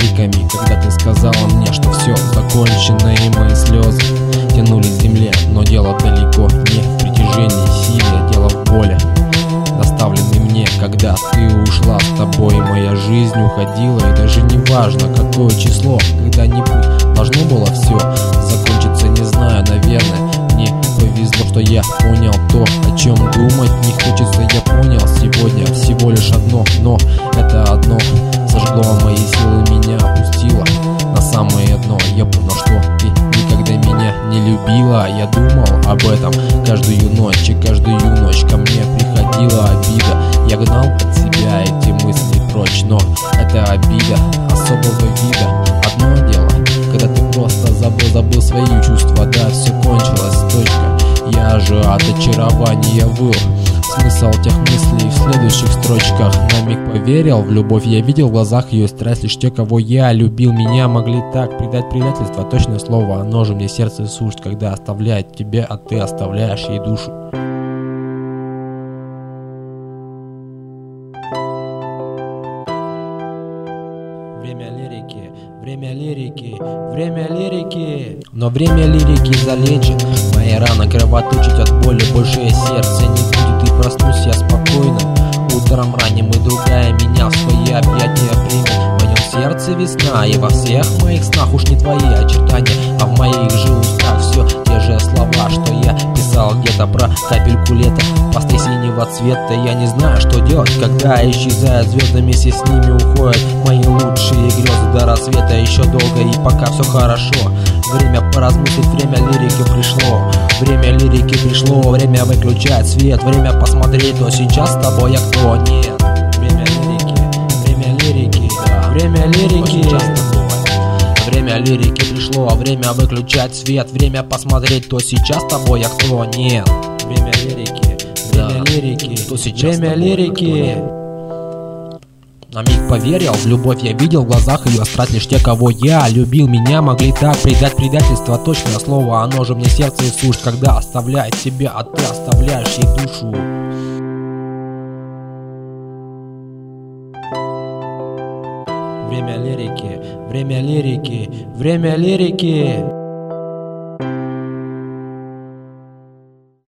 криками, когда ты сказала мне, что все закончено, и мои слезы тянулись к земле. Но дело далеко не в притяжении силы, дело в боли, доставленной мне, когда ты ушла. С тобой моя жизнь уходила, и даже не важно, какое число. Когда-нибудь должно было все закончиться, не знаю, наверное. Мне повезло, что я понял то, о чем думать не хочется. Я понял сегодня всего лишь одно, но это одно сожгло мои силы, меня опустило на самое дно. Я понял, что ты никогда меня не любила. Я думал об этом каждую ночь, и каждую ночь ко мне приходила обида. Я гнал от себя эти мысли прочь, но это обида особого вида. Одно дело, когда ты просто забыл свои чувства, да, все кончилось, точка. Я же от очарования выл. Смысл тех мыслей в следующих строчках. На миг поверил в любовь, я видел в глазах ее страсть. Лишь те, кого я любил, меня могли так предать предательство. Точное слово, оно же мне сердце сушит, когда оставляет тебя, а ты оставляешь ей душу. Время лирики, время лирики, время лирики. Но время лирики залечит мои раны, кровоточить от боли больше сердце не будет. И проснусь я спокойно утром ранним, и другая меня в свои объятия примет. В моем сердце весна, и во всех моих снах уж не твои очертания, а в моих же устах все те же слова, что я писал где-то про капельку лета, пастой синего цвета. Я не знаю, что делать, когда исчезают звезды, вместе с ними уходят мои лучшие грезы до рассвета. Еще долго и пока все хорошо. Время поразмыслить, время лирики пришло. Время лирики пришло, время выключать свет, время посмотреть, кто сейчас с тобой, а кто нет. Время лирики, да. Время лирики. Время лирики пришло, время выключать свет, время посмотреть, кто сейчас с тобой, а кто нет. Время лирики, время лирики, кто сейчас время лирики. На миг поверил в любовь, я видел в глазах ее страсть. Лишь те, кого я любил, меня могли так предать предательство. Точное слово, оно же мне сердце и сушит, когда оставляет тебя, а ты оставляешь ей душу. Время лирики, время лирики, время лирики.